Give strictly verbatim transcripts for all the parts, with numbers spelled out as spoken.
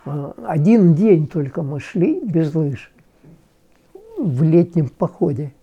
Один день только мы шли без лыж в летнем походе.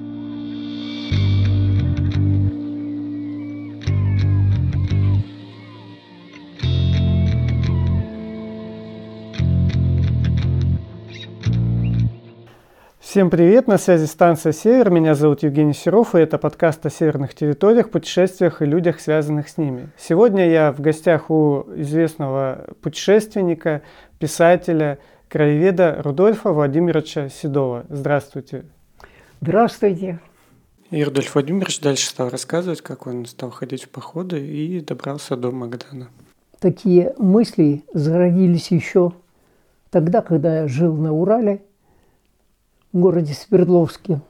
Всем привет, на связи станция «Север», меня зовут Евгений Серов, и это подкаст о северных территориях, путешествиях и людях, связанных с ними. Сегодня я в гостях у известного путешественника, писателя, краеведа Рудольфа Владимировича Седова. Здравствуйте. Здравствуйте. И Рудольф Владимирович дальше стал рассказывать, как он стал ходить в походы и добрался до Магадана. Такие мысли зародились еще тогда, когда я жил на Урале, в городе Свердловске,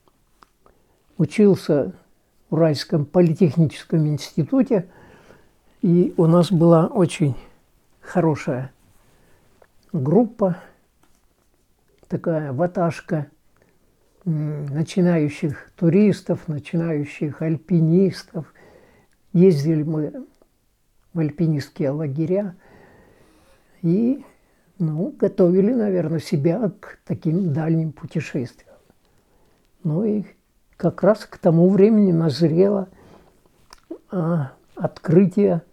учился в Уральском политехническом институте, и у нас была очень хорошая группа, такая ваташка начинающих туристов, начинающих альпинистов. Ездили мы в альпинистские лагеря и Ну, готовили, наверное, себя к таким дальним путешествиям. Ну и как раз к тому времени назрело а, открытие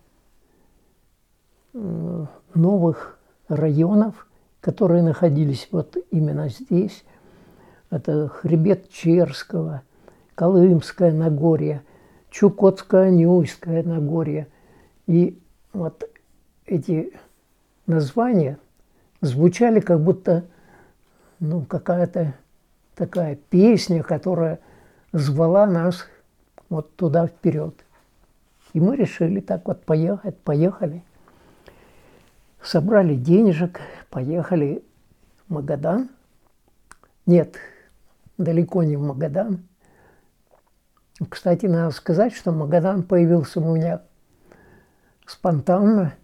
а, новых районов, которые находились вот именно здесь. Это хребет Черского, Колымское Нагорье, Чукотско-Анюйское Нагорье. И вот эти названия звучали как будто ну, какая-то такая песня, которая звала нас вот туда вперед. И мы решили так вот поехать, поехали. Собрали денежек, поехали в Магадан. Нет, далеко не в Магадан. Кстати, надо сказать, что Магадан появился у меня спонтанно,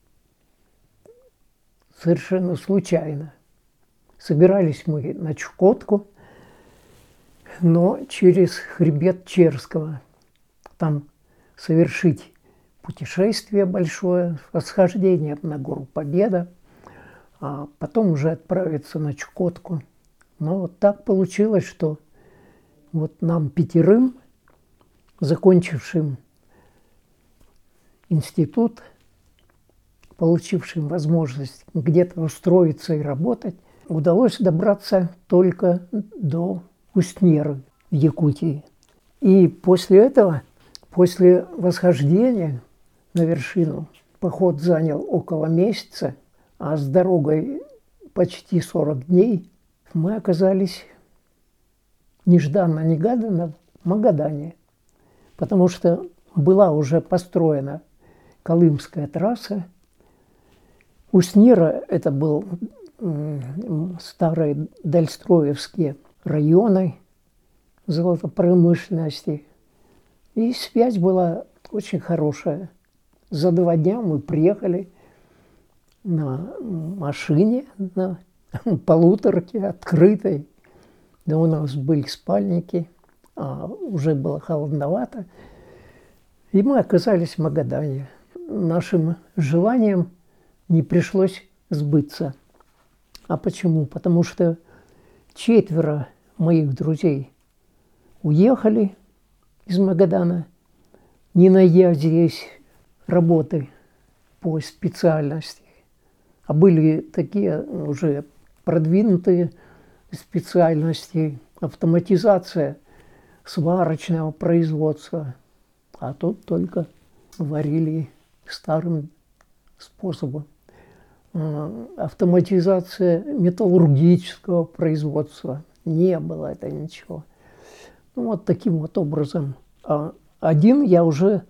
совершенно случайно. Собирались мы на Чукотку, но через хребет Черского. Там совершить путешествие большое, восхождение на гору Победа, а потом уже отправиться на Чукотку. Но вот так получилось, что вот нам пятерым, закончившим институт, получившим возможность где-то устроиться и работать, удалось добраться только до Устнеры в Якутии. И после этого, после восхождения на вершину, поход занял около месяца, а с дорогой почти сорок дней, мы оказались нежданно-негаданно в Магадане, потому что была уже построена Колымская трасса. Устнера – это был старые дальстроевские районы золотопромышленности. И связь была очень хорошая. За два дня мы приехали на машине, на полуторке открытой. Да у нас были спальники, а уже было холодновато. И мы оказались в Магадане. Нашим желанием не пришлось сбыться. А почему? Потому что четверо моих друзей уехали из Магадана, не найдя здесь работы по специальности. А были такие уже продвинутые специальности, автоматизация сварочного производства. А тут только варили старым способом. Автоматизация металлургического производства. Не было это ничего. Ну, вот таким вот образом. А один я уже,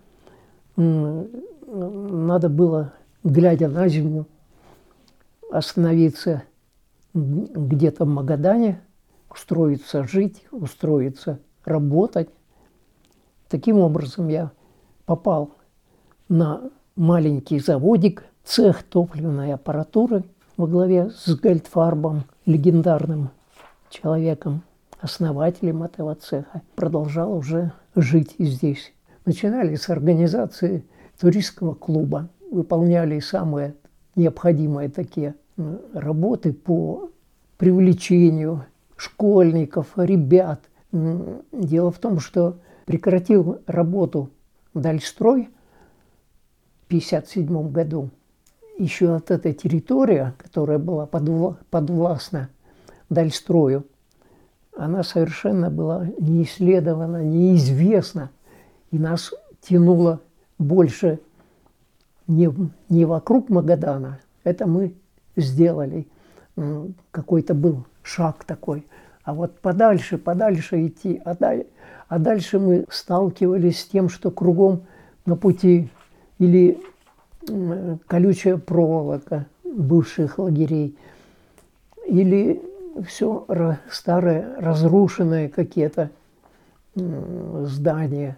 надо было, глядя на зиму, остановиться где-то в Магадане, устроиться жить, устроиться работать. Таким образом я попал на маленький заводик, цех топливной аппаратуры во главе с Гольдфарбом, легендарным человеком, основателем этого цеха. Продолжал уже жить здесь. Начинали с организации туристского клуба, выполняли самые необходимые такие работы по привлечению школьников, ребят. Дело в том, что прекратил работу Дальстрой в пятьдесят седьмом году. Еще вот эта территория, которая была подвластна Дальстрою, она совершенно была не исследована, неизвестна. И нас тянуло больше не, не вокруг Магадана. Это мы сделали. Какой-то был шаг такой. А вот подальше, подальше идти. А, даль, а дальше мы сталкивались с тем, что кругом на пути или колючая проволока бывших лагерей, или все старые, разрушенные какие-то здания,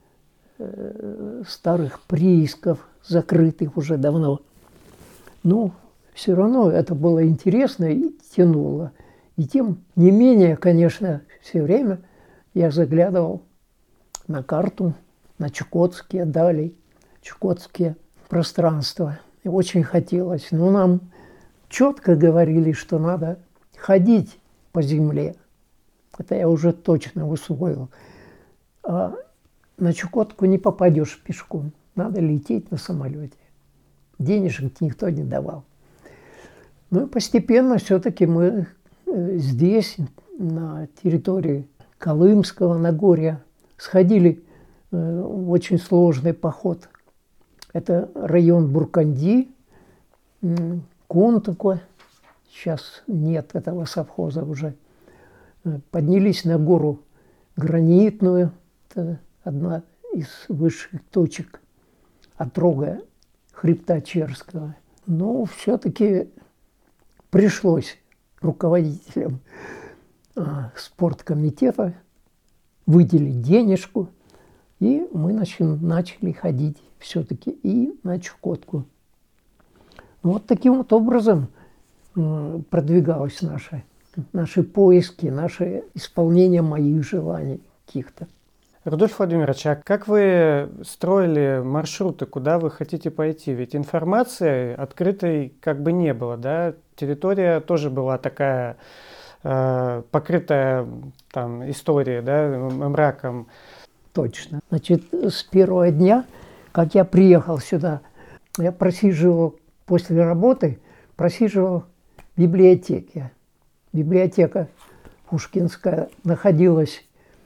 старых приисков, закрытых уже давно. Но все равно это было интересно и тянуло. И тем не менее, конечно, все время я заглядывал на карту, на чукотские дали, чукотские пространства. И очень хотелось. Но нам четко говорили, что надо ходить по земле. Это я уже точно усвоил. А на Чукотку не попадешь пешком. Надо лететь на самолете. Денежек никто не давал. Ну и постепенно все-таки мы здесь, на территории Колымского Нагорья, сходили в очень сложный поход. Это район Бурканди, Кун такой. Сейчас нет этого совхоза уже. Поднялись на гору Гранитную. Это одна из высших точек отрога хребта Черского. Но все-таки пришлось руководителям а, спорткомитета выделить денежку, и мы начали, начали ходить все-таки и на Чукотку. Вот таким вот образом э, продвигалось наше, наши поиски, наше исполнение моих желаний каких-то. Рудольф Владимирович, а как вы строили маршруты, куда вы хотите пойти? Ведь информации открытой как бы не было, да? Территория тоже была такая э, покрытая там историей, да, мраком. Точно. Значит, с первого дня, как я приехал сюда, я просиживал после работы, просиживал в библиотеке. Библиотека Пушкинская находилась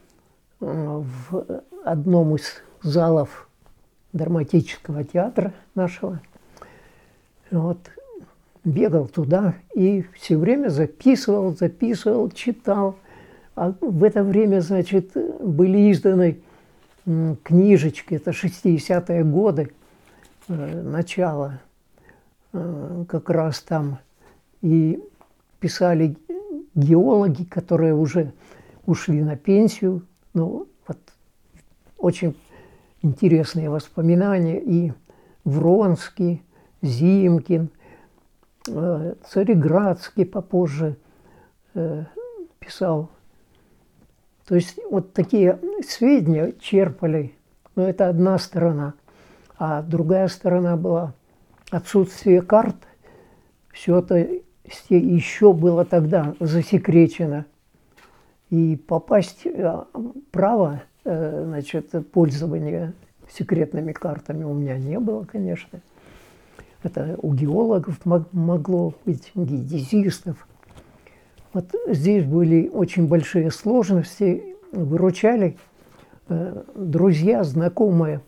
в одном из залов драматического театра нашего. Вот. Бегал туда и все время записывал, записывал, читал. А в это время, значит, были изданы книжечки, это шестидесятые годы, начало как раз там. И писали геологи, которые уже ушли на пенсию. Ну, вот очень интересные воспоминания. И Вронский, Зимкин, Цареградский попозже писал. То есть вот такие сведения черпали. Но это одна сторона. А другая сторона была отсутствие карт. Все это еще было тогда засекречено. И попасть, право, значит, пользования секретными картами у меня не было, конечно. Это у геологов могло быть, геодезистов. Вот здесь были очень большие сложности, выручали друзья, знакомые,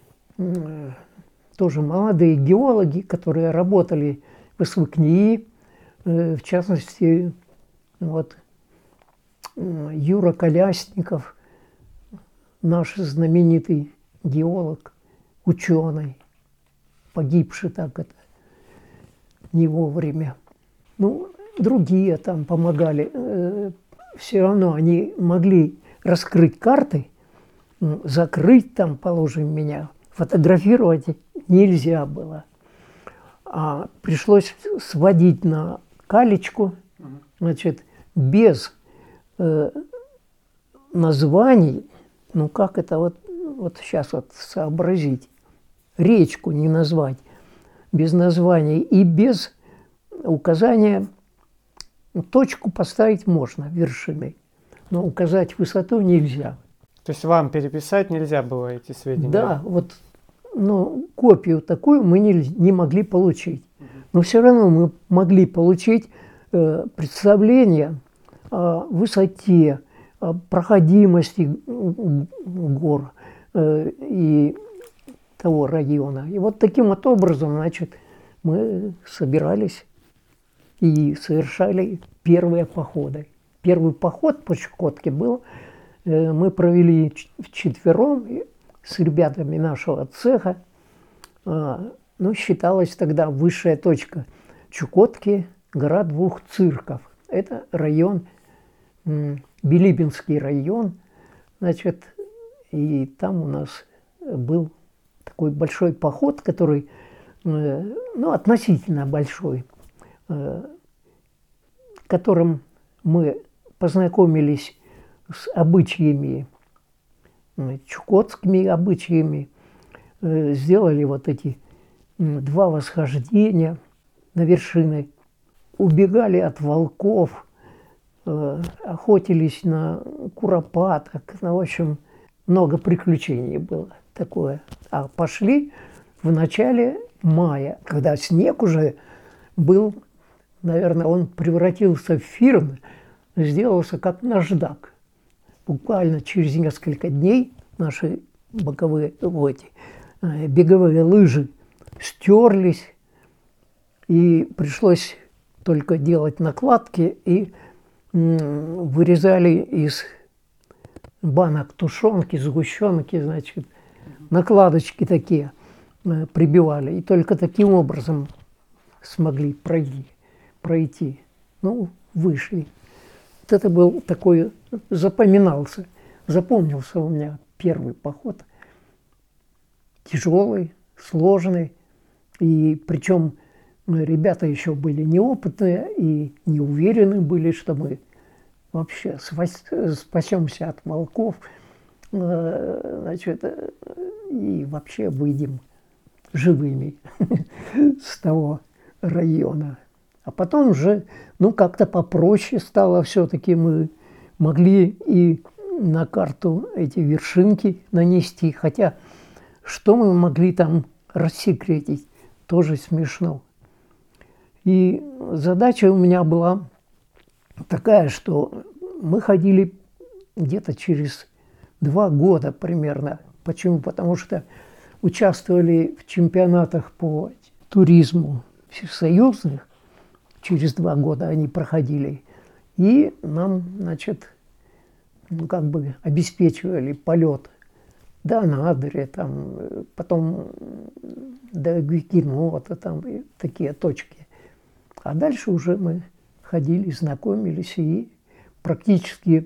тоже молодые геологи, которые работали в СВКНИИ, в частности, вот, Юра Колясников, наш знаменитый геолог, ученый, погибший так это не вовремя. Ну, другие там помогали. Все равно они могли раскрыть карты, закрыть там, положим, меня. Фотографировать нельзя было. А пришлось сводить на калечку, значит, без э, названий. Ну, как это вот, вот сейчас вот сообразить? Речку не назвать. без названий и без указания. Точку поставить можно вершиной, но указать высоту нельзя. То есть вам переписать нельзя было эти сведения? Да, вот, но копию такую мы не, не могли получить. Но все равно мы могли получить э, представление о высоте, о проходимости гор э, и того района. И вот таким вот образом, значит, мы собирались и совершали первые походы. Первый поход по Чукотке был, э, мы провели вчетвером с ребятами нашего цеха. Э, ну, считалась тогда высшая точка Чукотки, гора двух цирков. Это район, э, Билибинский район, значит, и там у нас был такой большой поход, который, э, ну, относительно большой, э, которым мы познакомились с обычаями, чукотскими обычаями, э, сделали вот эти э, два восхождения на вершины, убегали от волков, э, охотились на куропаток, ну, в общем, много приключений было такое. А пошли в начале мая, когда снег уже был, наверное, он превратился в фирн, сделался как наждак. Буквально через несколько дней наши боковые, вот, беговые лыжи стерлись, и пришлось только делать накладки, и вырезали из банок тушенки, сгущенки, значит, накладочки такие прибивали. И только таким образом смогли пройти. пройти. Ну, вышли. Вот это был такой, запоминался, запомнился у меня первый поход. Тяжелый, сложный. И причем ребята еще были неопытные и не уверены были, что мы вообще спасемся от волков, значит, и вообще выйдем живыми с того района. А потом уже, ну, как-то попроще стало все-таки, мы могли и на карту эти вершинки нанести, хотя что мы могли там рассекретить, тоже смешно. И задача у меня была такая, что мы ходили где-то через два года примерно. Почему? Потому что участвовали в чемпионатах по туризму всесоюзных. Через два года они проходили. И нам, значит, ну, как бы обеспечивали полет до Анадыря, там, потом до Гуикенота, там, и такие точки. А дальше уже мы ходили, знакомились, и практически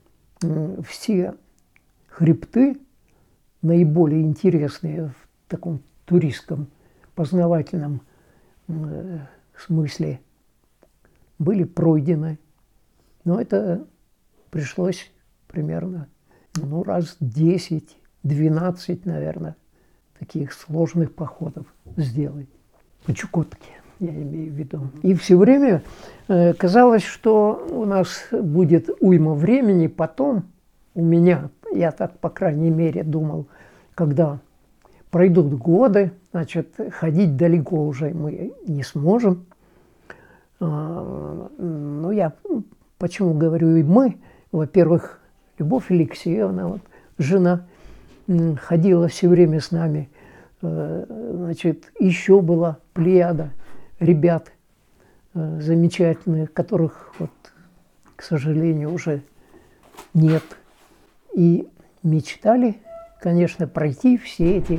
все хребты, наиболее интересные в таком туристском, познавательном э, смысле, были пройдены. Но это пришлось примерно, ну, раз десять-двенадцать, наверное, таких сложных походов сделать. По Чукотке, я имею в виду. И все время э, казалось, что у нас будет уйма времени потом, у меня, я так, по крайней мере, думал, когда пройдут годы, значит, ходить далеко уже мы не сможем. А, ну, я почему говорю и мы? Во-первых, Любовь Алексеевна, вот, жена, ходила все время с нами. Значит, еще была плеяда ребят замечательных, которых, вот, к сожалению, уже нет. И мечтали, конечно, пройти все эти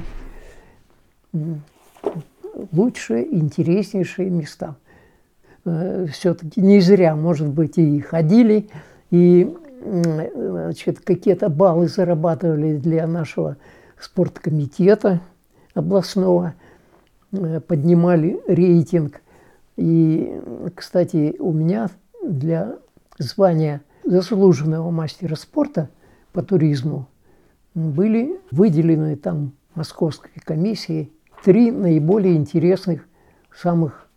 лучшие, интереснейшие места. Все-таки не зря, может быть, и ходили, и, значит, какие-то баллы зарабатывали для нашего спорткомитета областного, поднимали рейтинг. И, кстати, у меня для звания заслуженного мастера спорта по туризму были выделены там московской комиссией три наиболее интересных самых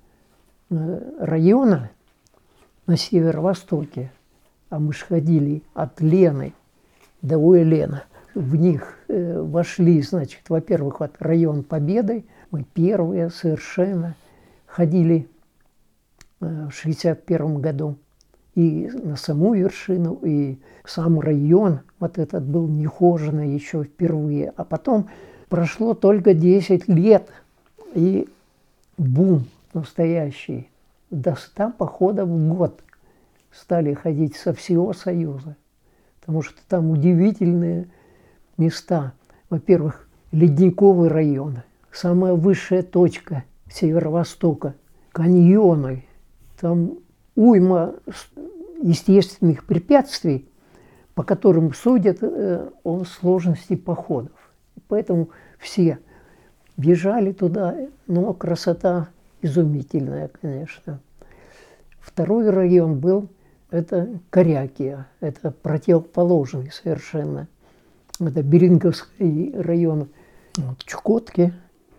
района на северо-востоке, а мы же ходили от Лены до Уэлена. В них э, вошли, значит, во-первых, вот район Победы. Мы первые совершенно ходили э, в шестьдесят первом году. И на саму вершину, и сам район вот этот был нехоженный еще впервые. А потом прошло только десять лет, и бум настоящий. До ста походов в год стали ходить со всего Союза. Потому что там удивительные места. Во-первых, ледниковый район, самая высшая точка северо-востока, каньоны, там уйма естественных препятствий, по которым судят э, о сложности походов. Поэтому все бежали туда, но красота изумительная, конечно. Второй район был, это Корякия, это противоположный совершенно. Это Беринговский район, вот, Чукотки.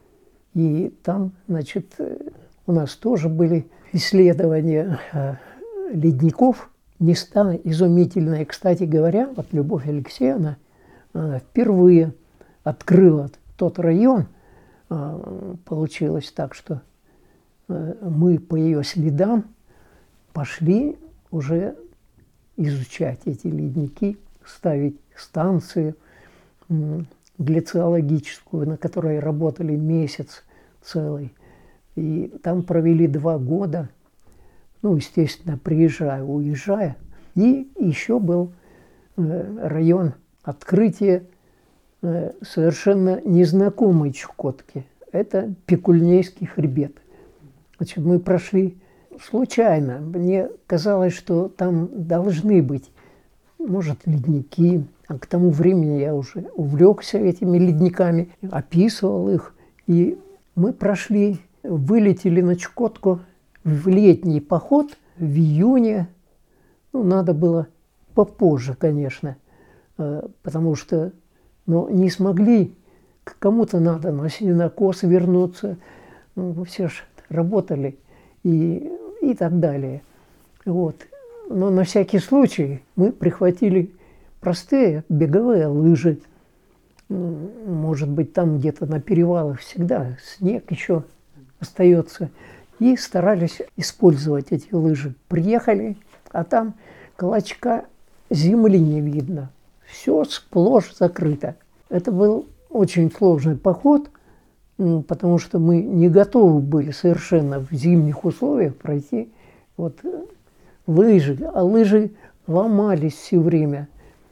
И там, значит, у нас тоже были исследования э, ледников, места изумительные. Кстати говоря, вот Любовь Алексеевна э, впервые открыла тот район. Э, получилось так, что э, мы по ее следам пошли уже изучать эти ледники, ставить станцию э, глициологическую, на которой работали месяц целый. И там провели два года, ну, естественно, приезжая, уезжая. И еще был э, район открытия э, совершенно незнакомой Чукотки. Это Пикульнейский хребет. Значит, мы прошли случайно. Мне казалось, что там должны быть, может, ледники. А к тому времени я уже увлекся этими ледниками, описывал их. И мы прошли, вылетели на Чукотку в летний поход в июне. Ну, надо было попозже, конечно, потому что, но не смогли. К кому-то надо на сенокос вернуться. Ну, все же работали и, и так далее. Вот. Но на всякий случай мы прихватили простые беговые лыжи. Может быть, там где-то на перевалах всегда снег еще остается. И старались использовать эти лыжи. Приехали, а там клочка земли не видно. Все сплошь закрыто. Это был очень сложный поход, потому что мы не готовы были совершенно в зимних условиях пройти вот лыжи. А лыжи ломались все время.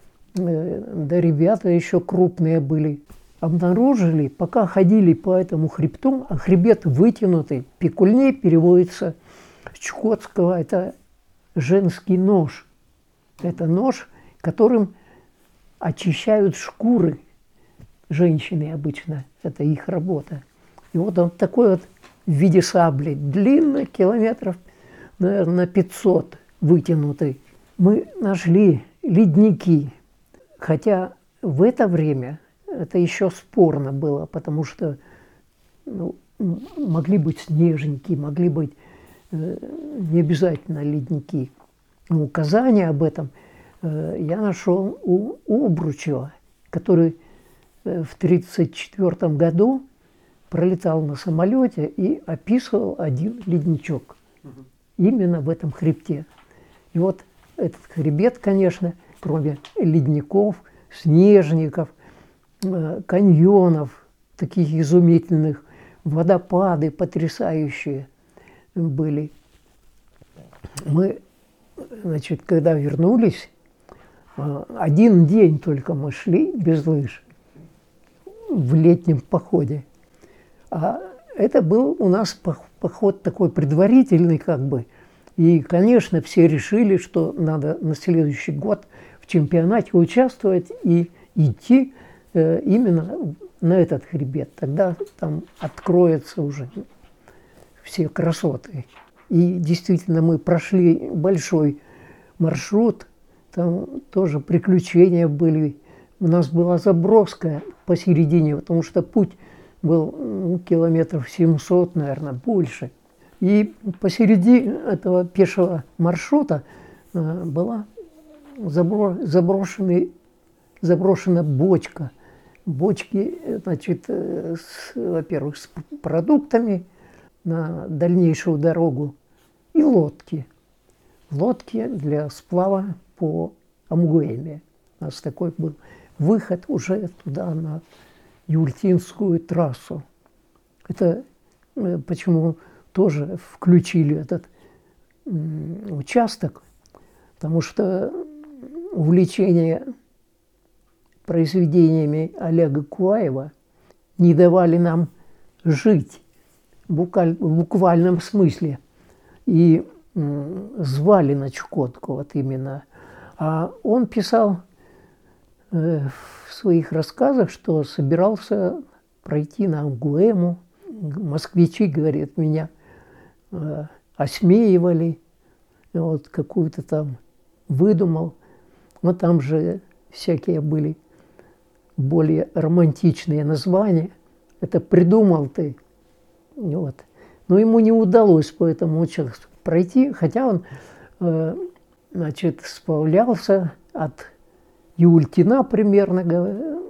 Да ребята еще крупные были. Обнаружили, пока ходили по этому хребту, а хребет вытянутый, Пикульней переводится с чукотского, это женский нож. Это нож, которым очищают шкуры женщины обычно. Это их работа. И вот он такой вот в виде сабли, длинный, километров, наверное, на пятьсот вытянутый. Мы нашли ледники, хотя в это время это еще спорно было, потому что ну, могли быть снежники, могли быть э, не обязательно ледники. Но указания об этом э, я нашел у Обручева, который э, в тридцать четвёртом году пролетал на самолете и описывал один ледничок. Угу. Именно в этом хребте. И вот этот хребет, конечно, кроме ледников, снежников, каньонов, таких изумительных, водопады потрясающие были. Мы, значит, когда вернулись, один день только мы шли без лыж в летнем походе. А это был у нас поход такой предварительный как бы. И, конечно, все решили, что надо на следующий год в чемпионате участвовать и идти именно на этот хребет. Тогда там откроются уже все красоты. И действительно мы прошли большой маршрут, там тоже приключения были. У нас была заброска посередине, потому что путь был ну, километров семьсот, наверное, больше. И посереди этого пешего маршрута была заброшенный, заброшена бочка. Бочки, значит, с, во-первых, с продуктами на дальнейшую дорогу и лодки. Лодки для сплава по Амгуэме. У нас такой был выход уже туда, на Юльтинскую трассу. Это почему тоже включили этот участок, потому что увлечение произведениями Олега Куаева не давали нам жить в буквальном смысле. И звали на Чукотку вот именно. А он писал в своих рассказах, что собирался пройти на Амгуэму. Москвичи, говорит, меня осмеивали, вот какую-то там выдумал. Но там же всякие были более романтичные названия. Это придумал ты. Вот. Но ему не удалось по этому участку пройти, хотя он, э, значит, сплавлялся от Юльтина примерно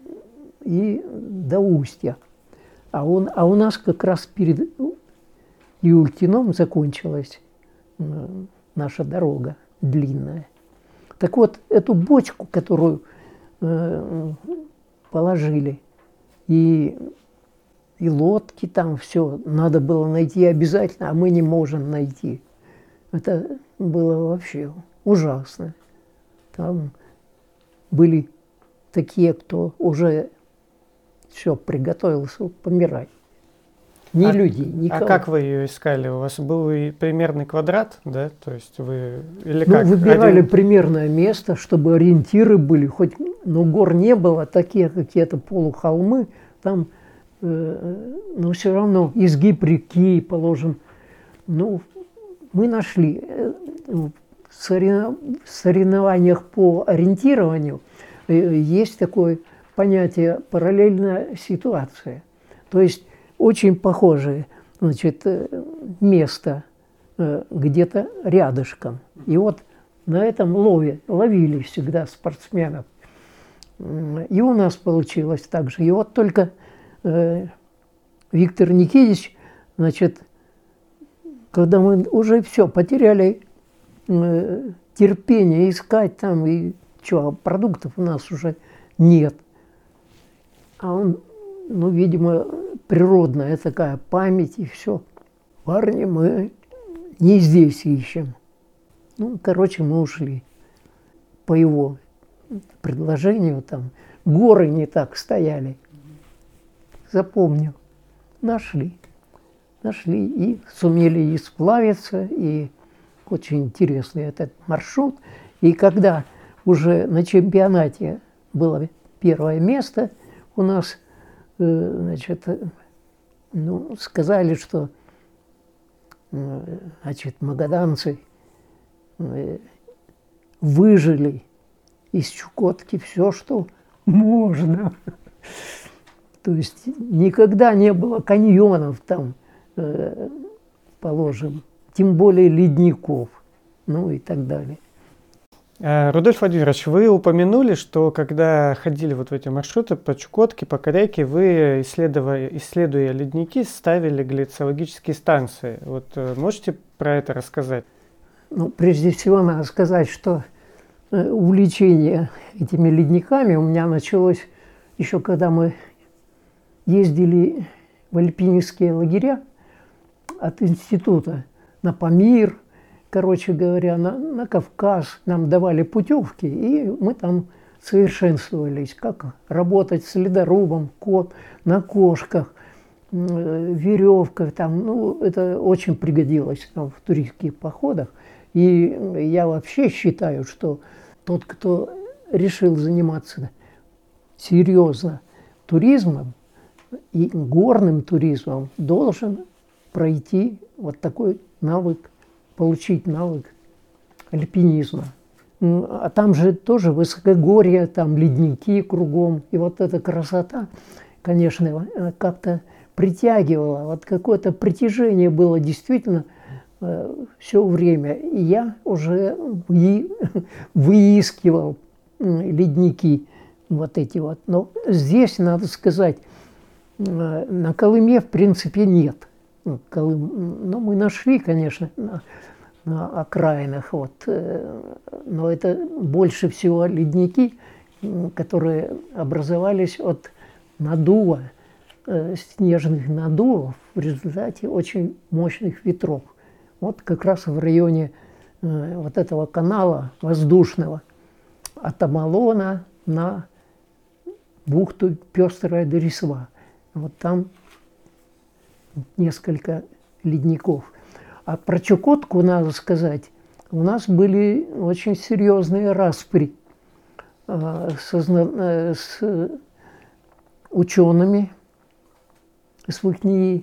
и до Устья. А, он, а у нас как раз перед Юльтином закончилась э, наша дорога длинная. Так вот, эту бочку, которую э, положили, и, и лодки там, все надо было найти обязательно, а мы не можем найти. Это было вообще ужасно. Там были такие, кто уже все приготовился помирать. Ни а, людей, никого. А как вы ее искали? У вас был и примерный квадрат, да? То есть вы или ну, как? выбирали Один... примерное место, чтобы ориентиры были, хоть, но гор не было, такие какие-то полухолмы, там, э, но все равно изгиб реки, положим. Ну, мы нашли э, в соревнованиях по ориентированию э, есть такое понятие параллельная ситуация, то есть очень похожее, значит, место где-то рядышком. И вот на этом лове ловили всегда спортсменов. И у нас получилось так же. И вот только э, Виктор Никитич, значит, когда мы уже все потеряли э, терпение искать там, и что, продуктов у нас уже нет. А он, ну, видимо, природная такая память и все. Парни, мы не здесь ищем. Ну, короче, мы ушли. По его предложению там горы не так стояли. Запомнил. Нашли. Нашли и сумели и сплавиться, и очень интересный этот маршрут. И когда уже на чемпионате было первое место у нас, значит, ну, сказали, что, значит, магаданцы выжили из Чукотки все, что можно. То есть никогда не было каньонов там, положим, тем более ледников, ну и так далее. Рудольф Владимирович, вы упомянули, что когда ходили вот в эти маршруты по Чукотке, по Коряке, вы, исследуя, исследуя ледники, ставили глициологические станции. Вот можете про это рассказать? Ну, прежде всего, надо сказать, что увлечение этими ледниками у меня началось еще когда мы ездили в альпинистские лагеря от института на Памир, короче говоря, на, на Кавказ. Нам давали путевки, и мы там совершенствовались, как работать с ледорубом, кот, на кошках, веревках. Там, ну, это очень пригодилось там, в туристских походах. И я вообще считаю, что тот, кто решил заниматься серьезно туризмом и горным туризмом, должен пройти вот такой навык, получить навык альпинизма. А там же тоже высокогорье, там ледники кругом. И вот эта красота, конечно, как-то притягивало, вот какое-то притяжение было действительно э, все время. И я уже вы, выискивал э, ледники вот эти вот. Но здесь, надо сказать, э, на Колыме в принципе нет. Ну, Колым, ну мы нашли, конечно, на, на окраинах, вот, э, но это больше всего ледники, которые образовались от надува, э, снежных надувов в результате очень мощных ветров. Вот как раз в районе э, вот этого канала воздушного от Амалона на бухту Пестрая Дересва. Вот там несколько ледников. А про Чукотку надо сказать, у нас были очень серьезные распри с учеными с ВКНИИ,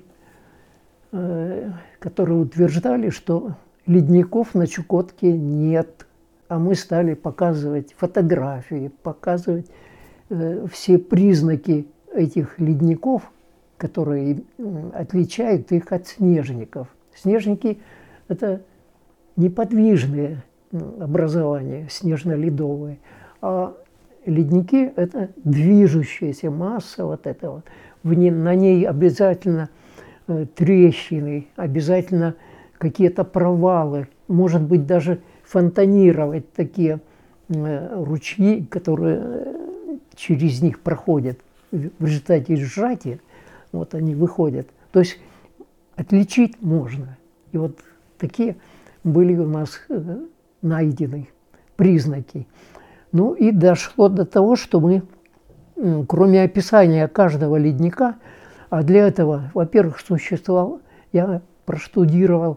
которые утверждали, что ледников на Чукотке нет. А мы стали показывать фотографии, показывать все признаки этих ледников, которые отличают их от снежников. Снежники – это неподвижные образования, снежно-ледовые. А ледники – это движущаяся масса вот этого. На ней обязательно трещины, обязательно какие-то провалы, может быть, даже фонтанировать такие ручьи, которые через них проходят. В результате сжатия вот они выходят. То есть отличить можно. И вот такие были у нас найдены признаки. Ну и дошло до того, что мы, кроме описания каждого ледника, а для этого, во-первых, существовал, я проштудировал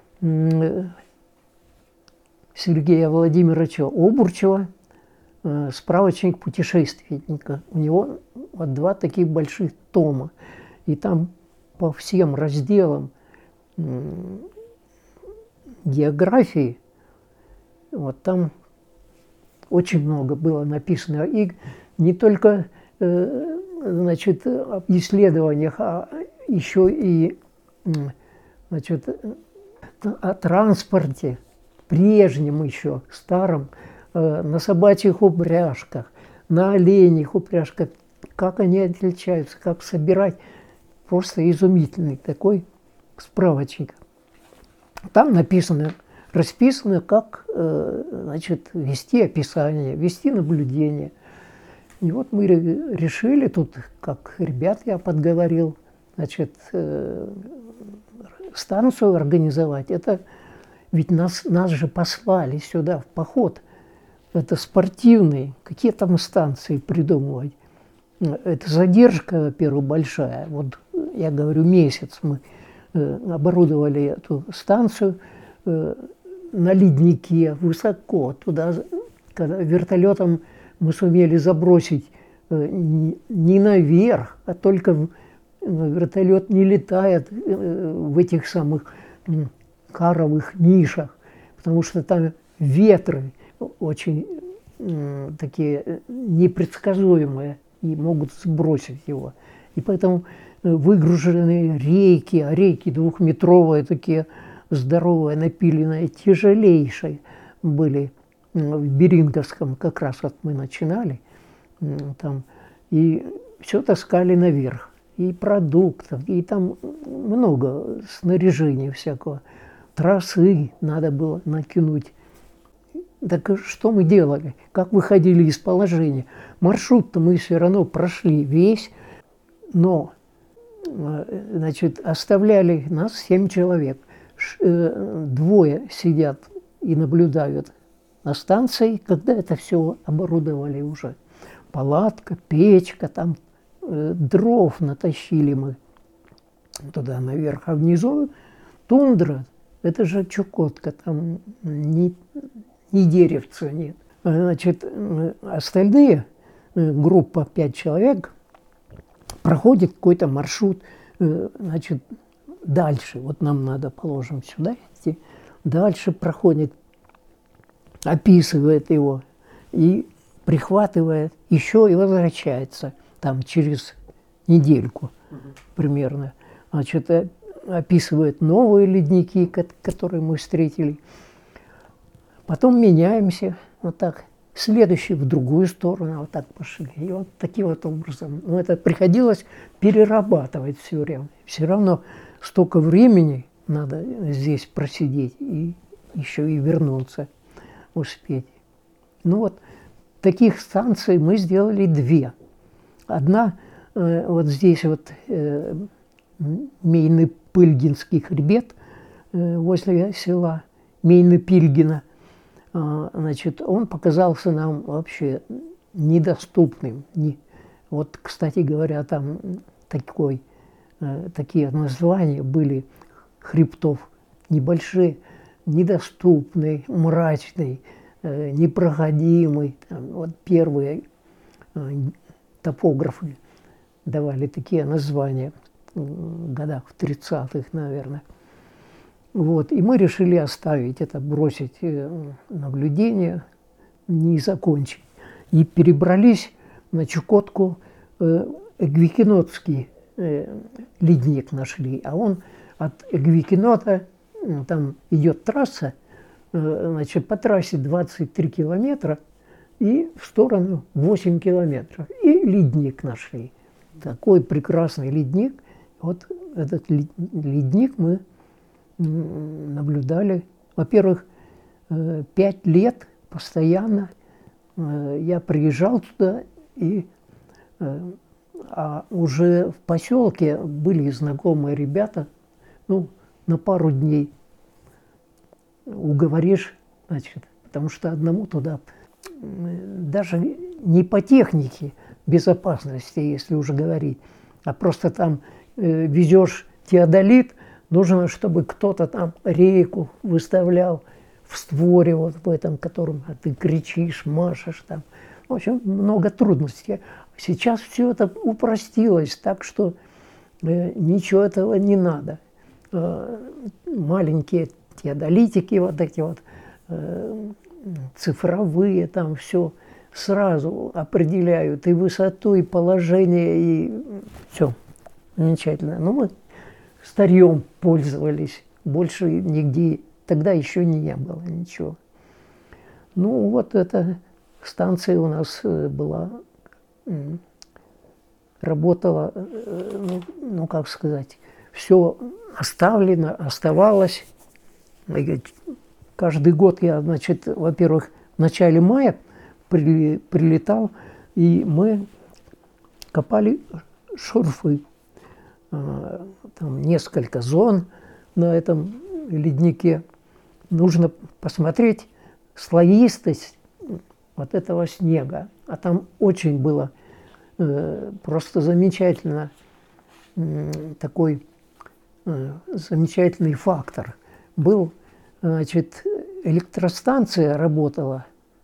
Сергея Владимировича Обурчева, справочник путешественника. У него вот два таких больших тома. И там по всем разделам географии, вот там очень много было написано. И не только значит, об исследованиях, а еще и значит, о транспорте, прежнем еще, старом, на собачьих упряжках, на оленьих упряжках, как они отличаются, как собирать. Просто изумительный такой справочник. Там написано, расписано, как значит, вести описание, вести наблюдение. И вот мы решили тут, как ребят я подговорил, значит, станцию организовать. Это ведь нас, нас же послали сюда в поход. Это спортивный, какие там станции придумывать. Это задержка, во-первых, большая. Вот я говорю, месяц мы оборудовали эту станцию на леднике, высоко. Туда, когда вертолетом мы сумели забросить не наверх, а только вертолет не летает в этих самых каровых нишах, потому что там ветры очень такие непредсказуемые и могут сбросить его. И поэтому выгруженные рейки, а рейки двухметровые, такие здоровые, напиленные, тяжелейшие были в Беринговском, как раз вот мы начинали там, и все таскали наверх, и продуктов, и там много снаряжения всякого, тросы надо было накинуть. Так что мы делали? Как выходили из положения? Маршрут-то мы все равно прошли весь, но значит, оставляли нас семь человек. Двое сидят и наблюдают на станции, когда это все оборудовали уже. Палатка, печка, там э, дров натащили мы туда наверх, а внизу тундра. Это же Чукотка, там ни, ни деревца нет. Значит, остальные, группа пять человек, проходит какой-то маршрут, значит, дальше. Вот нам надо, положим, сюда идти. Дальше проходит, описывает его и прихватывает еще и возвращается там через недельку. примерно. Значит, описывает новые ледники, которые мы встретили. Потом меняемся вот так. Следующий в другую сторону, вот так пошли. И вот таким вот образом. Но это приходилось перерабатывать все время. Все равно столько времени надо здесь просидеть и еще и вернуться, успеть. Ну вот, таких станций мы сделали две. Одна э, вот здесь вот э, Мейны-Пыльгинский хребет э, возле села Мейны-Пильгина. Э, значит, он показался нам вообще недоступным. Не, вот, кстати говоря, там такой, э, такие названия были хребтов небольшие, недоступный, мрачный, э, непроходимый. Там, вот первые э, топографы давали такие названия в годах в тридцатых, наверное. Вот. И мы решили оставить это, бросить э, наблюдение, не закончить. И перебрались на Чукотку, э, Эгвикинотский э, ледник нашли, а он от Эгвикинота, там идет трасса, значит, по трассе двадцать три километра и в сторону восемь километров. И ледник нашли. Такой прекрасный ледник. Вот этот ледник мы наблюдали. Во-первых, пять лет постоянно я приезжал туда, и а уже в поселке были знакомые ребята, ну, на пару дней уговоришь, значит, потому что одному туда даже не по технике безопасности, если уже говорить, а просто там э, везешь теодолит, нужно, чтобы кто-то там рейку выставлял в створе вот в этом, котором а ты кричишь, машешь там. В общем, много трудностей. Сейчас все это упростилось, так что э, ничего этого не надо. Маленькие теодолитики, вот эти вот э, цифровые, там все сразу определяют и высоту, и положение, и все замечательно. Но мы старьем пользовались, больше нигде, тогда еще не было ничего. Ну вот эта станция у нас была, работала, ну, ну как сказать, все оставлено, оставалось. Каждый год я, значит, во-первых, в начале мая при, прилетал, и мы копали шурфы. Там несколько зон на этом леднике. Нужно посмотреть слоистость вот этого снега. А там очень было э, просто замечательно э, такой замечательный фактор. Был, значит, электростанция работала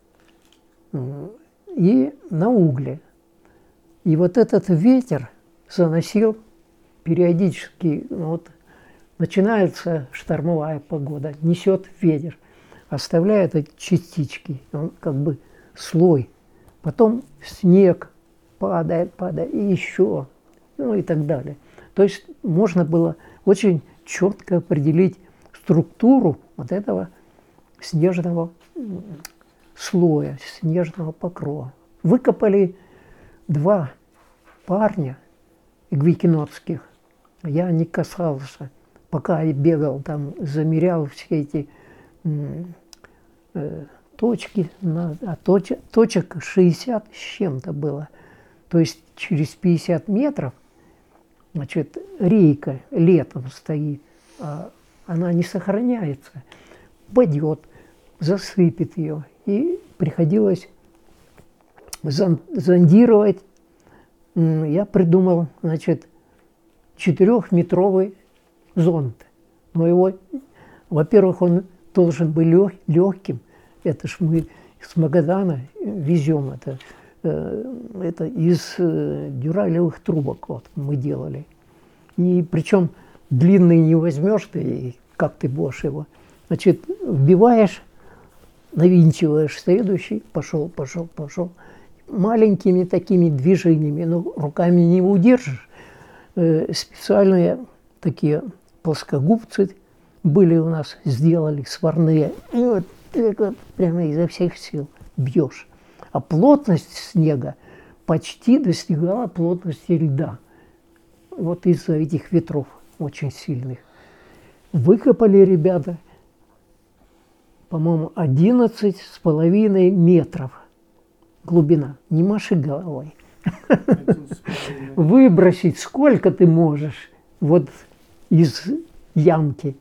и на угле. И вот этот ветер заносил периодически, вот начинается штормовая погода, несет ветер, оставляет эти частички, он как бы слой. Потом снег падает, падает, и еще, ну и так далее. То есть можно было очень четко определить структуру вот этого снежного слоя, снежного покрова. Выкопали два парня эгвикинотских. Я не касался, пока я бегал там, замерял все эти э, точки, на, а точ, точек шестьдесят с чем-то было. То есть через пятьдесят метров, значит, рейка летом стоит, а она не сохраняется, падет, засыпет ее. И приходилось зондировать. Я придумал, значит, четырехметровый зонд. Но его, во-первых, он должен быть лег, легким. Это ж мы с Магадана везем это. Это из дюралевых трубок вот, мы делали. И причем длинный не возьмешь ты, и как ты будешь его. Значит, вбиваешь, навинчиваешь следующий, пошел, пошел, пошел. Маленькими такими движениями, ну, руками не удержишь. э, специальные такие плоскогубцы были у нас, сделали сварные. И вот, вот прямо изо всех сил бьешь. А плотность снега почти достигала плотности льда. Вот из-за этих ветров очень сильных. Выкопали ребята, по-моему, одиннадцать с половиной метров глубина. Не маши головой. Выбросить сколько ты можешь вот из ямки.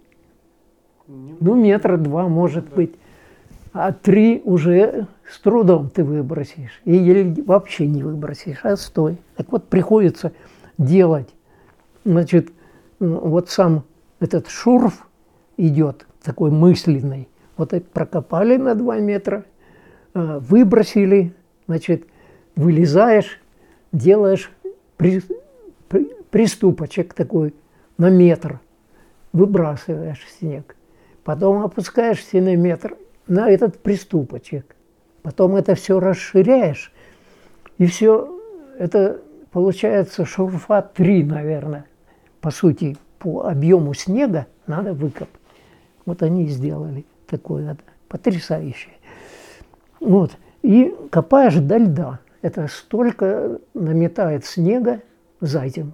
Ну, метра два, может быть. А три уже с трудом ты выбросишь. Или вообще не выбросишь, а стой. Так вот, приходится делать. Значит, вот сам этот шурф идет, такой мысленный. Вот это прокопали на два метра, выбросили, значит, вылезаешь, делаешь при, при, приступочек такой на метр, выбрасываешь снег. Потом опускаешься на метр на этот приступочек. Потом это все расширяешь. И все, это получается шурфа три, наверное. По сути, по объему снега надо выкопать. Вот они и сделали такое потрясающее. Вот. И копаешь до льда. Это столько наметает снега за зиму.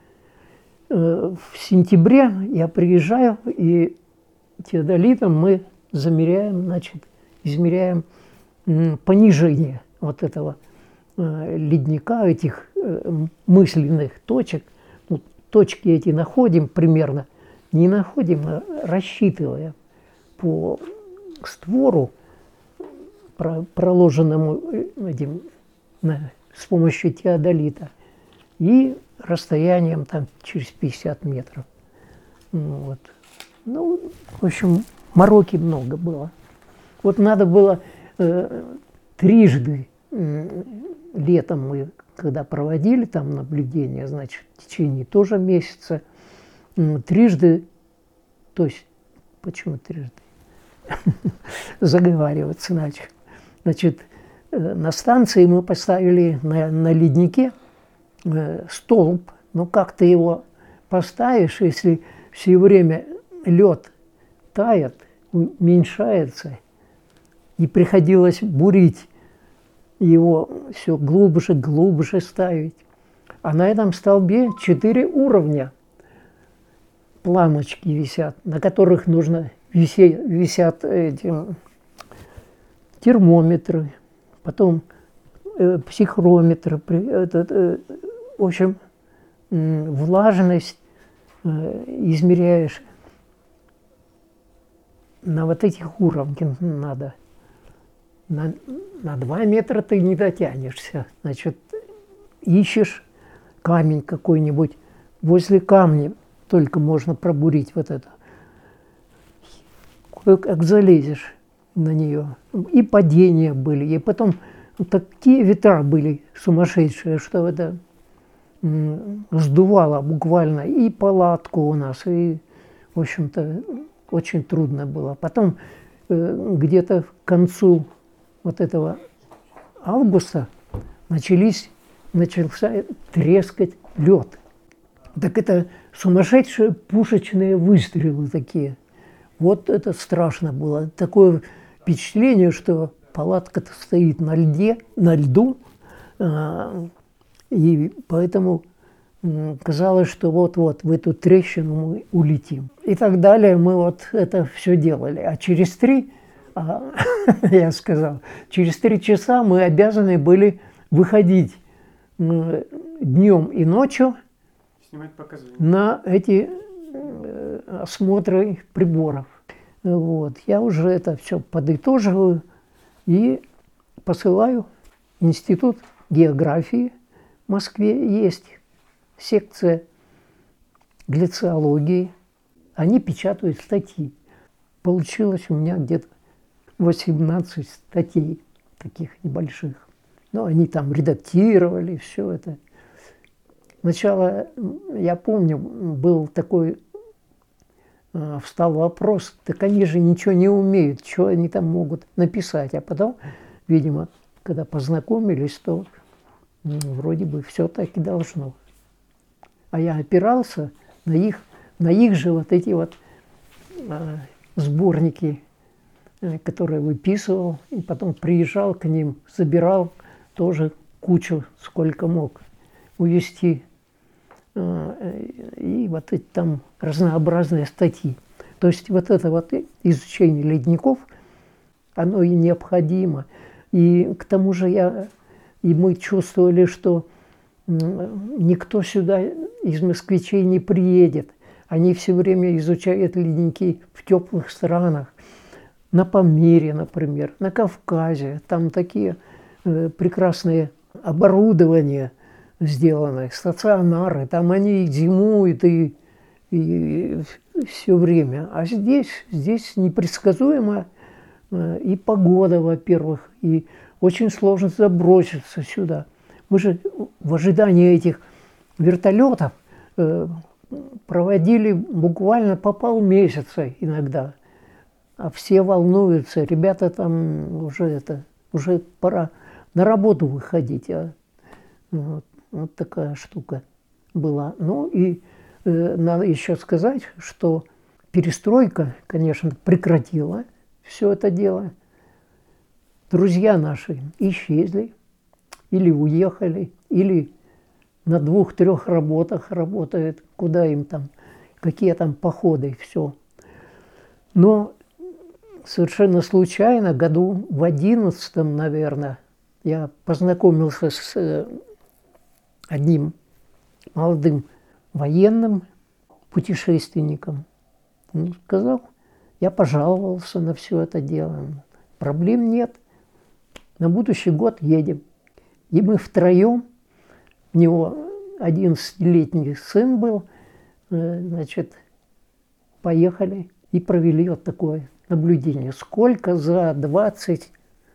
В сентябре я приезжаю, и теодолитом мы замеряем, значит, измеряем понижение вот этого ледника, этих мысленных точек. Ну, точки эти находим примерно, не находим, а рассчитываем по створу, проложенному этим, с помощью теодолита, и расстоянием там через пятьдесят метров. Вот. Ну, в общем, мороки много было. Вот надо было э, трижды э, летом мы, когда проводили там наблюдения, значит, в течение тоже месяца, э, трижды, то есть, почему трижды? Заговариваться начал. Значит, э, на станции мы поставили на, на леднике э, столб, но как ты его поставишь, если все время лед тает, уменьшается, и приходилось бурить его все глубже, глубже ставить. А на этом столбе четыре уровня планочки висят, на которых нужно висеть, висят эти термометры, потом э, психрометры, этот, э, в общем, э, влажность э, измеряешь. На вот этих уровнях надо. На, на два метра ты не дотянешься. Значит, ищешь камень какой-нибудь. Возле камня только можно пробурить вот это. Как залезешь на нее. И падения были. И потом вот такие ветра были сумасшедшие, что это м, сдувало буквально и палатку у нас, и, в общем-то, очень трудно было. Потом э, где-то к концу вот этого августа начались, начался трескать лед. Так это сумасшедшие пушечные выстрелы такие. Вот это страшно было. Такое впечатление, что палатка-то стоит на льде, на льду, э, и поэтому казалось, что вот-вот в эту трещину мы улетим. И так далее мы вот это все делали. А через три, а, я сказал, через три часа мы обязаны были выходить днем и ночью на эти осмотры приборов. Вот. Я уже это все подытоживаю и посылаю в Институт географии в Москве. Есть секция глициологии. Они печатают статьи. Получилось у меня где-то восемнадцать статей таких небольших. Но они там редактировали все это. Сначала, я помню, был такой, встал вопрос, так они же ничего не умеют, что они там могут написать. А потом, видимо, когда познакомились, то ну, вроде бы все так и должно. А я опирался на их, на их же вот эти вот э, сборники, э, которые выписывал, и потом приезжал к ним, забирал тоже кучу, сколько мог увезти. Э, и вот эти там разнообразные статьи. То есть вот это вот изучение ледников, оно и необходимо. И к тому же я, и мы чувствовали, что никто сюда из москвичей не приедет. Они все время изучают ледники в теплых странах. На Памире, например, на Кавказе. Там такие э, прекрасные оборудования сделаны, стационары. Там они зимуют и, и все время. А здесь, здесь непредсказуемо э, и погода, во-первых, и очень сложно заброситься сюда. Мы же в ожидании этих вертолетов э, проводили буквально по полмесяца иногда. А все волнуются, ребята там уже это, уже пора на работу выходить. А, вот, вот такая штука была. Ну и э, надо еще сказать, что перестройка, конечно, прекратила все это дело. Друзья наши исчезли, или уехали, или на двух-трех работах работают, куда им там, какие там походы, все. Но совершенно случайно, году в одиннадцатом, наверное, я познакомился с одним молодым военным путешественником. Он сказал, я пожаловался на все это дело. Проблем нет, на будущий год едем. И мы втроем, у него одиннадцатилетний сын был, значит, поехали и провели вот такое наблюдение. Сколько за двадцать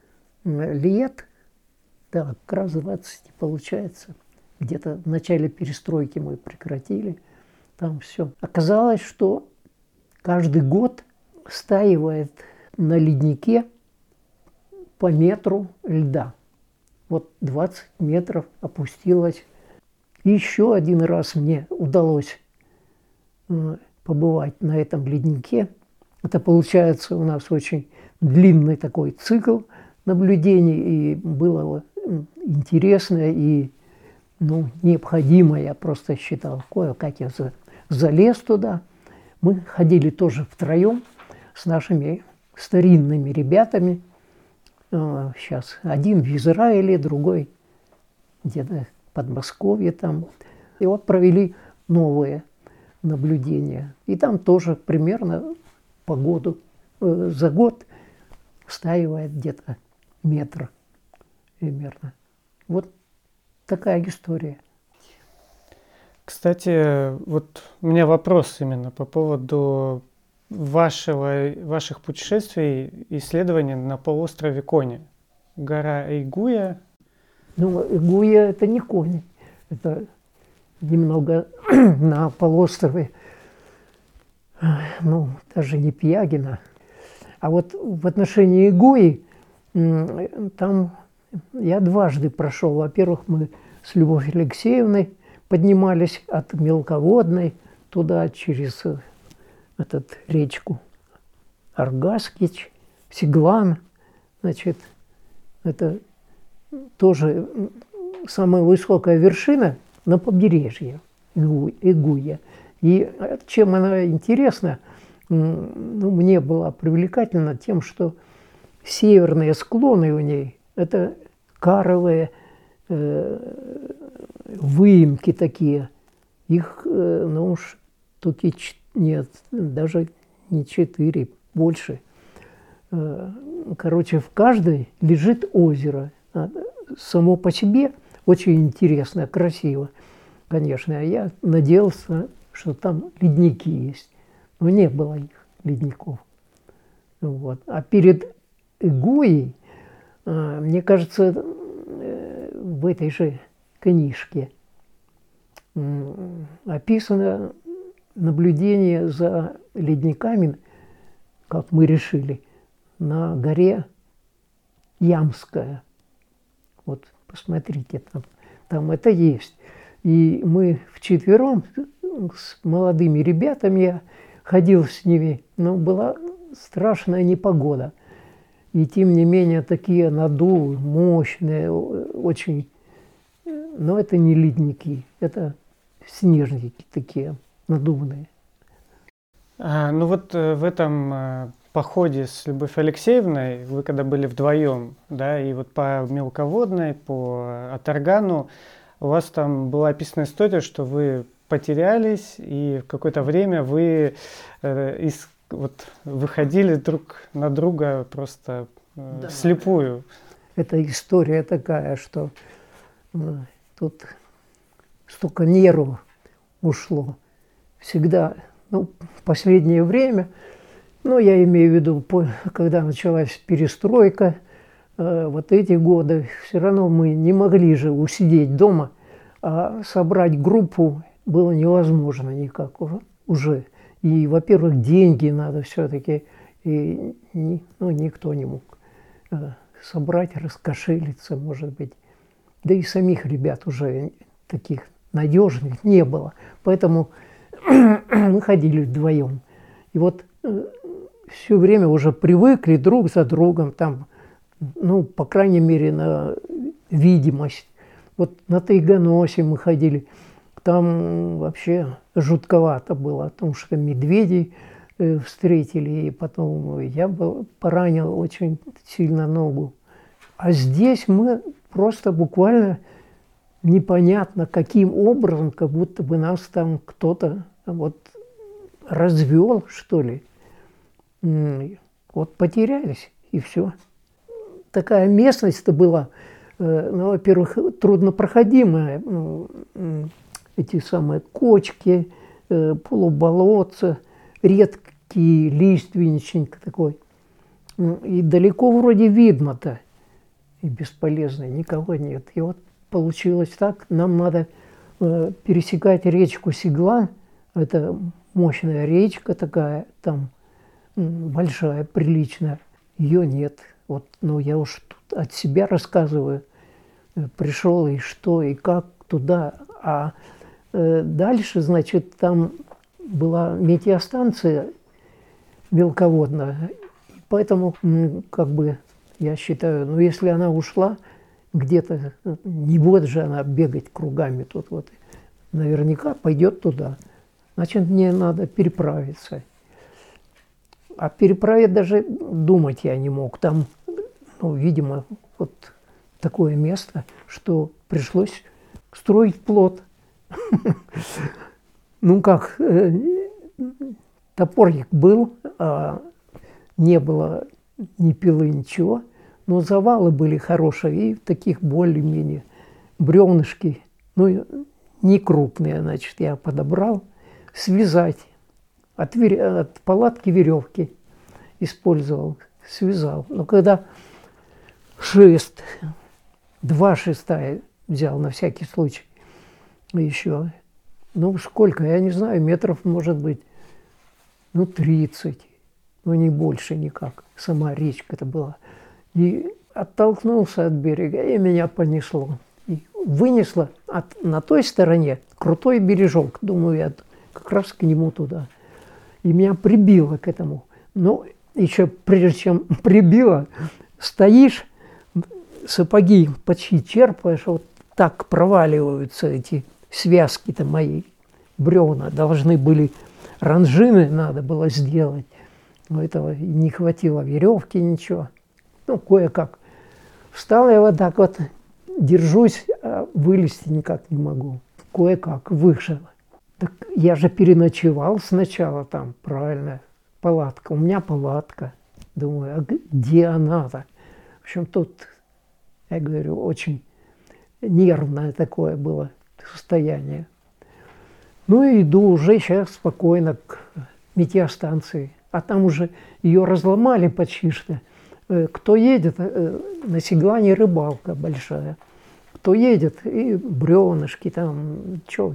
лет, да, как раз двадцать получается, где-то в начале перестройки мы прекратили, там все. Оказалось, что каждый год стаивает на леднике по метру льда. Вот двадцать метров опустилось. И еще один раз мне удалось побывать на этом леднике. Это получается у нас очень длинный такой цикл наблюдений. И было интересно и ну, необходимо, я просто считал. Кое-как я залез туда. Мы ходили тоже втроем с нашими старинными ребятами. Сейчас один в Израиле, другой где-то в Подмосковье там. И вот провели новые наблюдения. И там тоже примерно по году, э, за год стаивает где-то метр примерно. Вот такая история. Кстати, вот у меня вопрос именно по поводу вашего, ваших путешествий, исследований на полуострове Кони. Гора Эйгуя. Ну, Эйгуя – это не Кони, это немного на полуострове, ну, даже не Пиягина. А вот в отношении Эйгуи, там я дважды прошел. Во-первых, мы с Любовью Алексеевной поднимались от Мелководной туда через этот речку Аргаскич, Сиглан, значит, это тоже самая высокая вершина на побережье Эйгуя. И чем она интересна, ну, мне была привлекательна тем, что северные склоны у ней – это каровые э, выемки такие. Их, э, ну уж, только нет, даже не четыре, больше. Короче, в каждой лежит озеро. Само по себе очень интересно, красиво, конечно. Я надеялся, что там ледники есть. Но не было их, ледников. Вот. А перед Эйгуей, мне кажется, в этой же книжке описано наблюдение за ледниками, как мы решили, на горе Ямская. Вот посмотрите, там, там это есть. И мы вчетвером с молодыми ребятами, я ходил с ними, но была страшная непогода. И тем не менее такие надувы мощные, очень. Но это не ледники, это снежники такие надувные. А, ну вот э, в этом э, походе с Любовью Алексеевной, вы когда были вдвоем, да, и вот по Мелководной, по Атаргану, у вас там была описана история, что вы потерялись, и в какое-то время вы э, из, вот, выходили друг на друга просто э, да. вслепую. Эта история такая, что э, тут столько нервов ушло. Всегда, ну, в последнее время, ну, я имею в виду, когда началась перестройка, э, вот эти годы, все равно мы не могли же усидеть дома, а собрать группу было невозможно никак уже. И, во-первых, деньги надо все-таки, и ну, никто не мог э, собрать, раскошелиться, может быть. Да и самих ребят уже таких надежных не было. Поэтому мы ходили вдвоем. И вот э, все время уже привыкли друг за другом, там, ну, по крайней мере, на видимость. Вот на Тайганосе мы ходили, там вообще жутковато было, потому что медведей э, встретили, и потом я был, поранил очень сильно ногу. А здесь мы просто буквально непонятно каким образом, как будто бы нас там кто-то вот развел, что ли. Вот потерялись, и все. Такая местность-то была, ну, во-первых, труднопроходимая. Эти самые кочки, полуболотца, редкий лиственничник такой. И далеко вроде видно-то, и бесполезно, никого нет. И вот получилось так, нам надо пересекать речку Сиглан, это мощная речка такая, там большая, приличная, ее нет. Вот, ну, я уж тут от себя рассказываю, пришел и что, и как туда. А э, дальше, значит, там была метеостанция мелководная, поэтому, как бы, я считаю, ну, если она ушла где-то, не будет же она бегать кругами тут вот, наверняка пойдет туда. Значит, мне надо переправиться. А переправить даже думать я не мог. Там, ну, видимо, вот такое место, что пришлось строить плот. Ну как, топорик был, а не было ни пилы, ничего, но завалы были хорошие и таких более-менее бревнышки, ну, не крупные, значит, я подобрал, связать. От, от палатки веревки использовал, связал. Но когда шест, два шеста взял на всякий случай еще, ну сколько, я не знаю, метров может быть, ну тридцать, ну не больше никак, сама речка-то была. И оттолкнулся от берега, и меня понесло. И вынесло от, на той стороне крутой бережок, думаю, я как раз к нему туда. И меня прибило к этому. Но еще прежде чем прибило, стоишь, сапоги почти черпаешь, вот так проваливаются эти связки-то мои, бревна. Должны были, ранжины надо было сделать. Но этого не хватило веревки, ничего. Ну, кое-как. Встал я вот так вот, держусь, а вылезти никак не могу. Кое-как вышел. Так я же переночевал сначала там, правильно, палатка. У меня палатка. Думаю, а где она-то? В общем, тут, я говорю, очень нервное такое было состояние. Ну и иду уже сейчас спокойно к метеостанции. А там уже ее разломали почти что. Кто едет, на Сиглане рыбалка большая. Кто едет, и бревнышки там, что,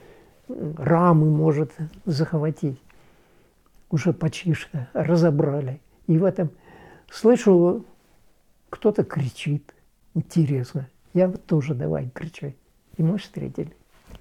рамы может захватить. Уже почти что разобрали. И в этом слышу, кто-то кричит. Интересно. Я вот тоже давай кричать. И мы встретили.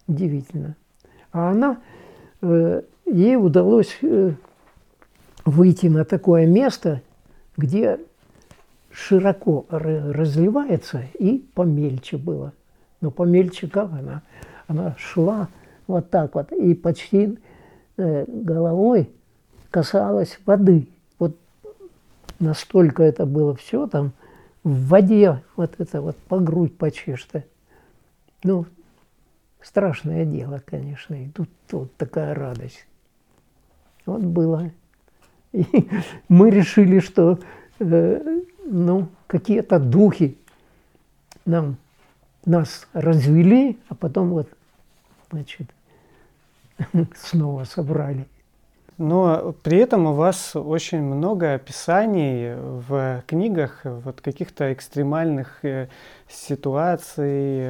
удивительно. А она, э, ей удалось э, выйти на такое место, где широко разливается и помельче было. Но помельче как она? Она шла вот так вот и почти э, головой касалась воды. Вот настолько это было все там в воде, вот это вот по грудь почти что. Ну, страшное дело, конечно, и тут вот такая радость. Вот было. И мы решили, что э, ну, какие-то духи нам, нас развели, а потом вот, значит, снова собрали. Но при этом у вас очень много описаний в книгах вот каких-то экстремальных ситуаций,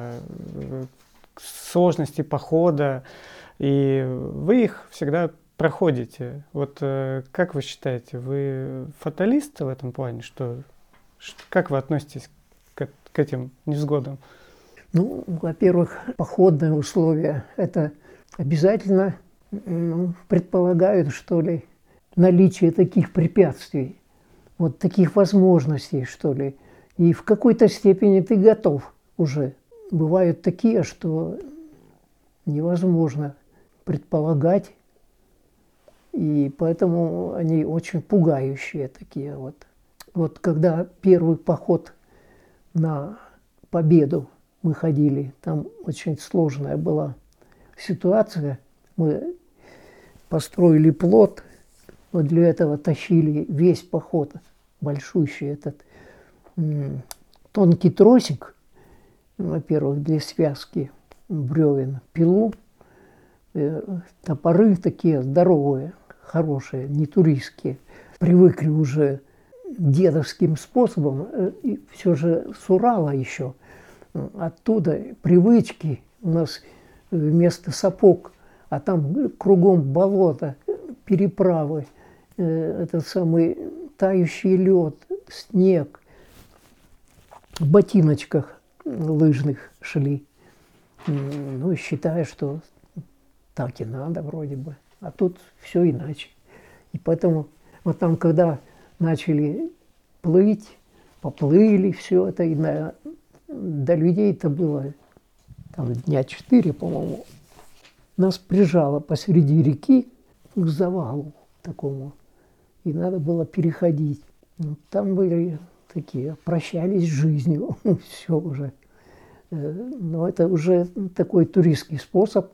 сложностей похода, и вы их всегда проходите. Вот как вы считаете, вы фаталист в этом плане? Что, как вы относитесь к, к этим невзгодам? Ну, во-первых, походные условия – это обязательно ну, предполагают, что ли, наличие таких препятствий, вот таких возможностей, что ли. И в какой-то степени ты готов уже. Бывают такие, что невозможно предполагать, и поэтому они очень пугающие такие вот. Вот когда первый поход на Победу мы ходили, там очень сложная была ситуация. Мы построили плот, вот для этого тащили весь поход, большущий этот м, тонкий тросик, во-первых, для связки бревен, пилу, э, топоры такие здоровые, хорошие, не туристские. Привыкли уже дедовским способом, э, и все же с Урала еще. Оттуда привычки у нас вместо сапог, а там кругом болото, переправы, э, этот самый тающий лед, снег. В ботиночках лыжных шли. Ну, считая, что так и надо вроде бы. А тут все иначе. И поэтому вот там, когда начали плыть, поплыли, все это, и на, до людей-то было там дня четыре, по-моему. Нас прижало посреди реки к завалу такому. И надо было переходить. Там были такие, прощались с жизнью, все уже. Но это уже такой туристский способ.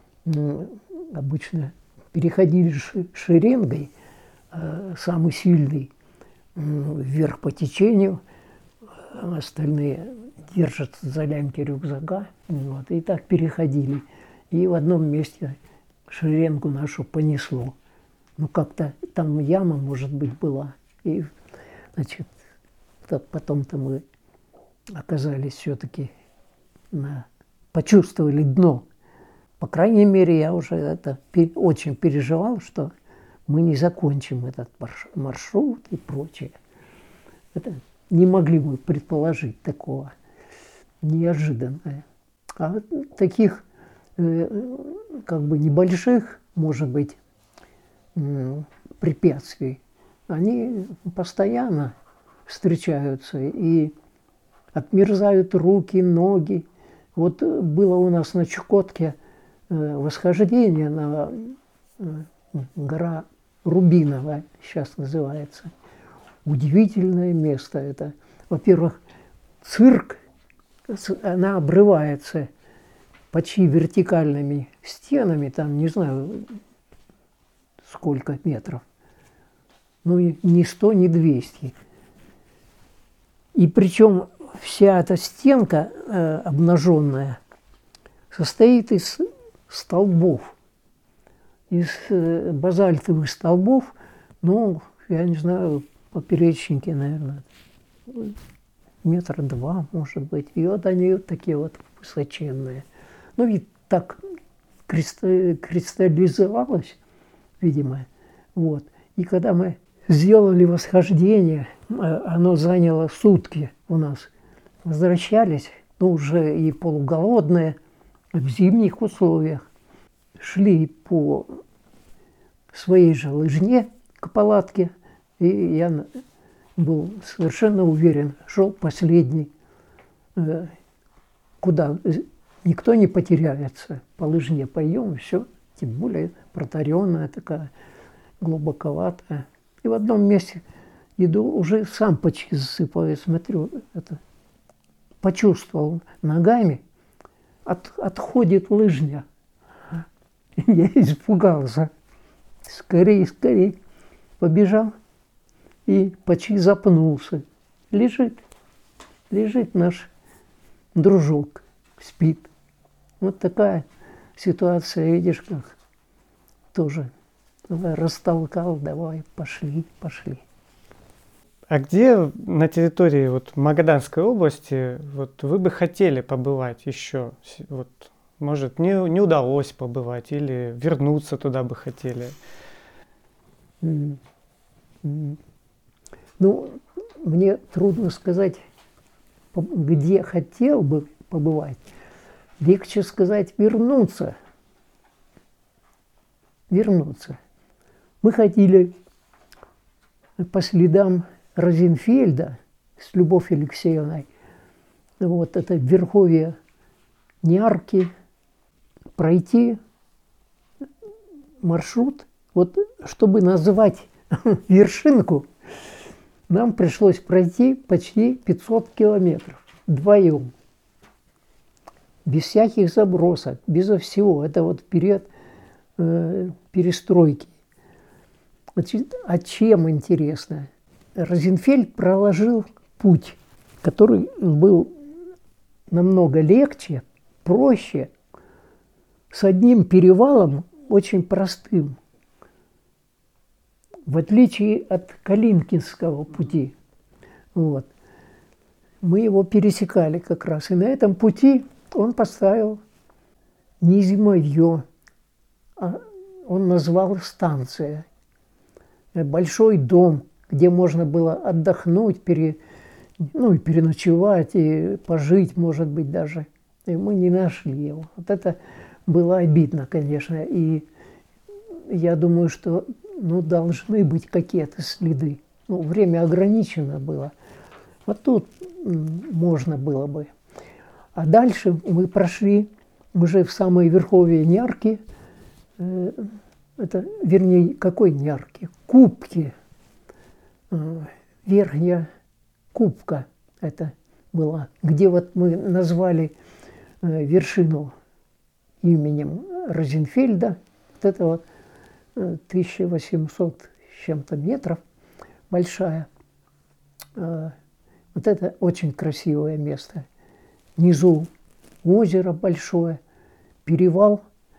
Обычно переходили шеренгой, самый сильный вверх по течению, остальные держат за лямки рюкзака. Вот, и так переходили. И в одном месте шеренгу нашу понесло. Ну, как-то там яма, может быть, была. И, значит, потом-то мы оказались все-таки на... почувствовали дно. По крайней мере, я уже это очень переживал, что мы не закончим этот маршрут и прочее. Это не могли мы предположить такого неожиданное. А вот таких э, как бы небольших, может быть, э, препятствий, они постоянно встречаются и отмерзают руки, ноги. Вот было у нас на Чукотке э, восхождение на э, гора Рубиновая, сейчас называется. Удивительное место это. Во-первых, цирк, она обрывается почти вертикальными стенами, там не знаю сколько метров, ну и ни сто, ни двести. И причем вся эта стенка э, обнаженная состоит из столбов, из э, базальтовых столбов, ну, я не знаю, поперечники, наверное, метра два, может быть. И вот они вот такие вот высоченные. Ну, и так кристаллизовалось, видимо. Вот. И когда мы сделали восхождение, оно заняло сутки у нас. Возвращались, ну, уже и полуголодные, в зимних условиях шли по своей же лыжне к палатке, и я был совершенно уверен, шел последний, куда никто не потеряется. По лыжне пойдем, и все, тем более протаренная такая, глубоковатая. И в одном месте иду, уже сам почти засыпаю, смотрю, это, почувствовал ногами, от, отходит лыжня. Я испугался. Скорее, скорее. Побежал и почти запнулся. Лежит, лежит наш дружок, спит. Вот такая ситуация, видишь, как тоже растолкал, давай, пошли, пошли. А где на территории вот Магаданской области вот вы бы хотели побывать еще? Вот, может, не, не удалось побывать или вернуться туда бы хотели? Mm. Mm. Ну, мне трудно сказать, где хотел бы побывать. Легче сказать вернуться. Вернуться. Мы ходили по следам Розенфельда с Любовью Алексеевной. Вот это верховье Нярки. Пройти маршрут. Вот чтобы назвать вершинку, нам пришлось пройти почти пятьсот километров вдвоем. Без всяких забросок, безо всего. Это вот период э, перестройки. Значит, а чем интересно? Розенфельд проложил путь, который был намного легче, проще, с одним перевалом очень простым. В отличие от Калинкинского пути. Вот. Мы его пересекали как раз. И на этом пути он поставил не зимовье, а он назвал станция. Большой дом, где можно было отдохнуть, пере, ну, и переночевать, и пожить, может быть, даже. И мы не нашли его. Вот это было обидно, конечно. И я думаю, что ну, должны быть какие-то следы. Ну, время ограничено было. Вот тут можно было бы. А дальше мы прошли уже в самой верховье Нярки. Это, вернее, какой Нярки? Кубки. Верхняя Кубка это была, где вот мы назвали вершину именем Розенфельда. Вот это вот тысяча восемьсот с чем-то метров, большая. Вот это очень красивое место. Внизу озеро большое, перевал,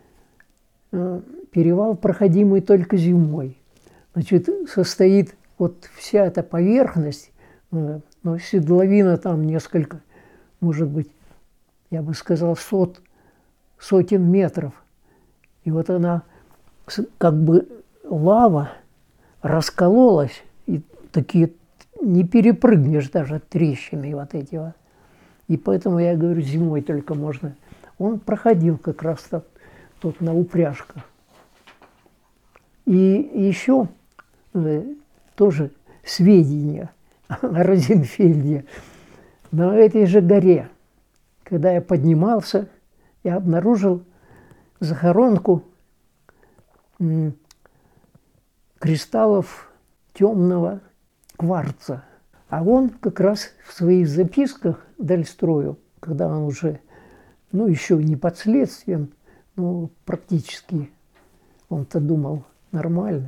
перевал проходимый только зимой. Значит, состоит вот вся эта поверхность, но седловина там несколько, может быть, я бы сказал, сот, сотен метров. И вот она, как бы лава раскололась, и такие не перепрыгнешь даже трещины вот эти вот. И поэтому я говорю, зимой только можно. Он проходил как раз тут, тут на упряжках. И еще э, тоже сведения о Розенфельде. На этой же горе, когда я поднимался, я обнаружил захоронку м, кристаллов темного кварца. А он как раз в своих записках Дальстрою, когда он уже, ну, еще не под следствием, но практически он-то думал нормально,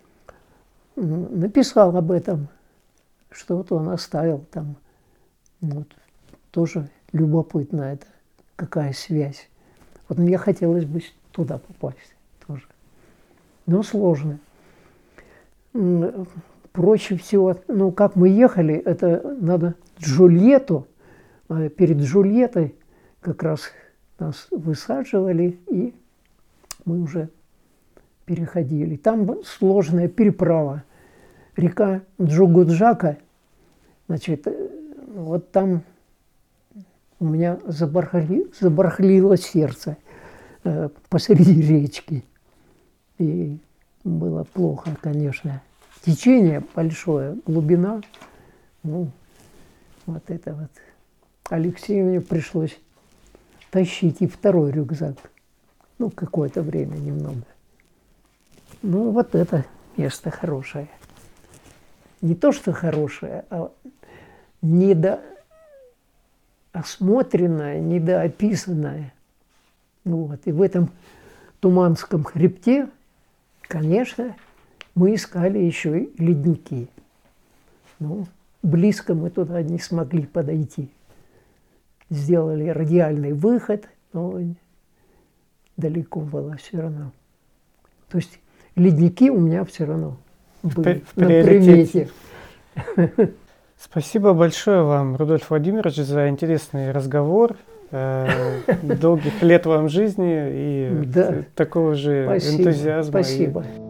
написал об этом, что вот он оставил там. Вот, тоже любопытно это, какая связь. Вот мне хотелось бы туда попасть тоже. Но сложно. Проще всего, ну, как мы ехали, это надо Джульетту, перед Джульеттой как раз нас высаживали, и мы уже переходили. Там сложная переправа. Река Джугуджака, значит, вот там у меня забархли, забархлило сердце э, посреди речки. И было плохо, конечно. Течение большое, глубина. Ну, вот это вот. Алексею мне пришлось тащить и второй рюкзак. Ну, какое-то время немного. Ну, вот это место хорошее. Не то, что хорошее, а недоосмотренное, недоописанное. Ну, вот. И в этом Туманском хребте, конечно, мы искали еще и ледники. Ну, близко мы туда не смогли подойти. Сделали радиальный выход, но далеко было все равно. То есть ледники у меня все равно были в на примете. Спасибо большое вам, Рудольф Владимирович, за интересный разговор. Долгих лет вам жизни и да. такого же Спасибо. энтузиазма. Спасибо. И